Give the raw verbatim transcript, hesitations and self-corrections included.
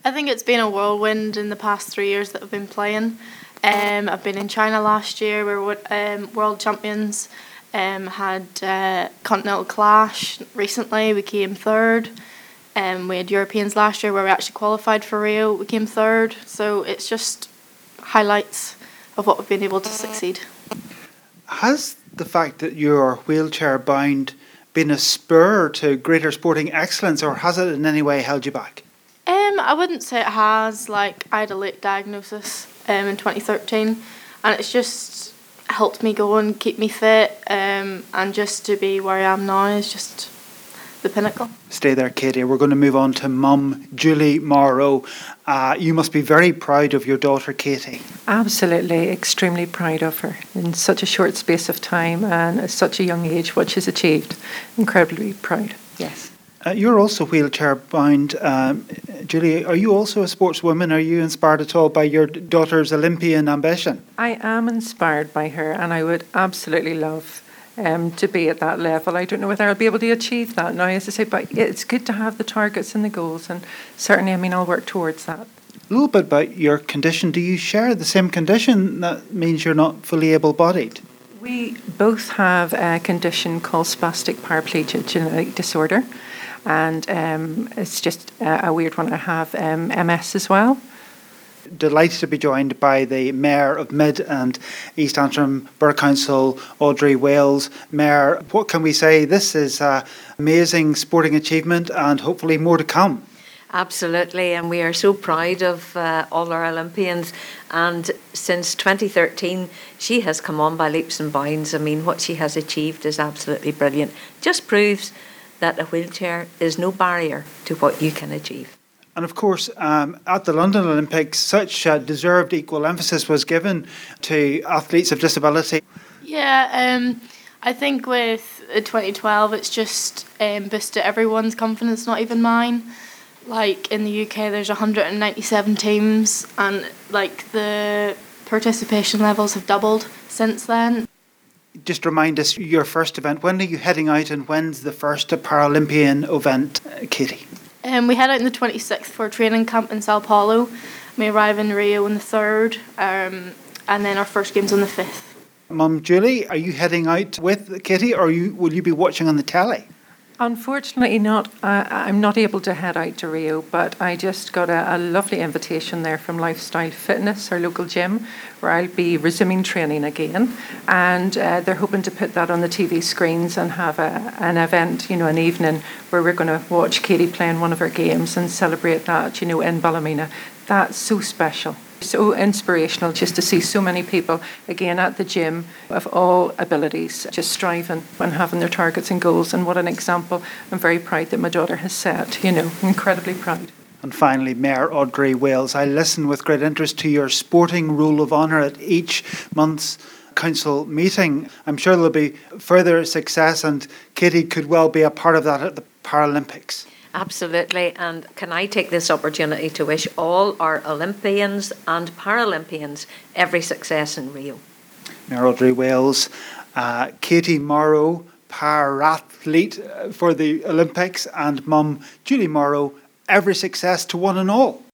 I think it's been a whirlwind in the past three years that I've been playing. Um, I've been in China last year, we were um, world champions, um, had uh, Continental Clash recently, we came third. Um, we had Europeans last year where we actually qualified for Rio, we came third. So it's just highlights of what we've been able to succeed. Has the fact that you're wheelchair bound been a spur to greater sporting excellence, or has it in any way held you back? Um, I wouldn't say it has. Like, I had a late diagnosis um, in twenty thirteen, and it's just helped me go and keep me fit, um, and just to be where I am now is just the pinnacle. Stay there, Katie. We're going to move on to Mum Julie Morrow. Uh, you must be very proud of your daughter, Katie. Absolutely, extremely proud of her in such a short space of time and at such a young age, what she's achieved. Incredibly proud, yes. Uh, you're also wheelchair bound. Um, Julie, are you also a sportswoman? Are you inspired at all by your daughter's Olympian ambition? I am inspired by her, and I would absolutely love um, to be at that level. I don't know whether I'll be able to achieve that now, as I say, but it's good to have the targets and the goals, and certainly, I mean, I'll work towards that. A little bit about your condition. Do you share the same condition that means you're not fully able-bodied? We both have a condition called spastic paraplegia genetic disorder, and um, it's just a, a weird one. I have um, M S as well. Delighted to be joined by the Mayor of Mid and East Antrim Borough Council, Audrey Wales. Mayor, what can we say? This is an amazing sporting achievement and hopefully more to come. Absolutely, and we are so proud of uh, all our Olympians, and since twenty thirteen she has come on by leaps and bounds. I mean, what she has achieved is absolutely brilliant. Just proves that a wheelchair is no barrier to what you can achieve. And of course, um, at the London Olympics, such uh, deserved equal emphasis was given to athletes of disability. Yeah, um, I think with twenty twelve it's just um, boosted everyone's confidence, not even mine. Like, in the U K there's one hundred ninety-seven teams, and like the participation levels have doubled since then. Just remind us your first event. When are you heading out, and when's the first Paralympian event, uh, Katie? Um, we head out on the twenty-sixth for a training camp in Sao Paulo. We arrive in Rio on the third, um, and then our first game's on the fifth. Mum Julie, are you heading out with Katie, or you, will you be watching on the telly? Unfortunately not. Uh, I'm not able to head out to Rio, but I just got a, a lovely invitation there from Lifestyle Fitness, our local gym, where I'll be resuming training again. And uh, they're hoping to put that on the T V screens and have a, an event, you know, an evening where we're going to watch Katie playing one of her games and celebrate that, you know, in Ballymena. That's so special. So inspirational just to see so many people again at the gym of all abilities just striving and having their targets and goals, and what an example I'm very proud that my daughter has set, you know, incredibly proud. And finally, Mayor Audrey Wales, I listen with great interest to your sporting rule of honour at each month's council meeting. I'm sure there'll be further success, and Katie could well be a part of that at the Paralympics. Absolutely, and can I take this opportunity to wish all our Olympians and Paralympians every success in Rio. Mayor Audrey Wales, uh, Katie Morrow, parathlete for the Olympics, and Mum Julie Morrow, every success to one and all.